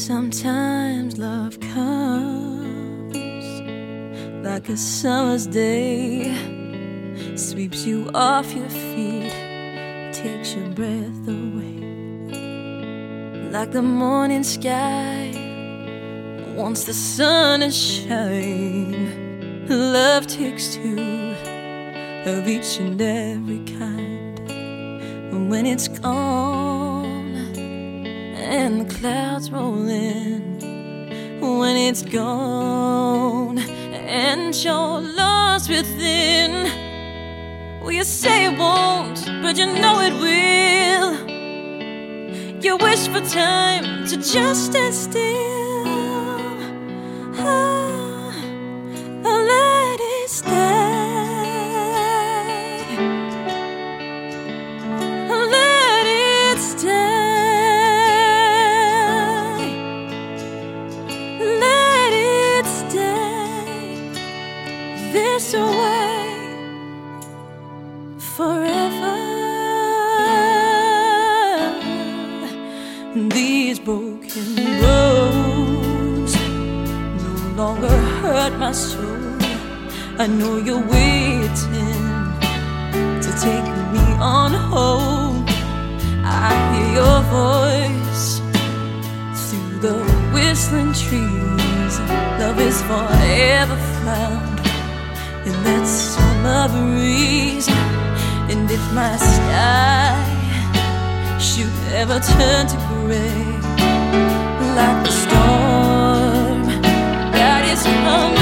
Sometimes love comes like a summer's day, sweeps you off your feet, takes your breath away. Like the morning sky, once the sun is shining, love takes two of each and every kind. And when it's gone and the clouds roll in, when it's gone and you're lost within, well, you say it won't, but you know it will. You wish for time to just stand still. Let it stay. Let it stay. Let it stay this way forever. These broken roads no longer hurt my soul. I know you're waiting to take me on home. I hear your voice through the whistling trees. Love is forever found in that summer breeze. And if my sky should ever turn to gray, like the storm that is coming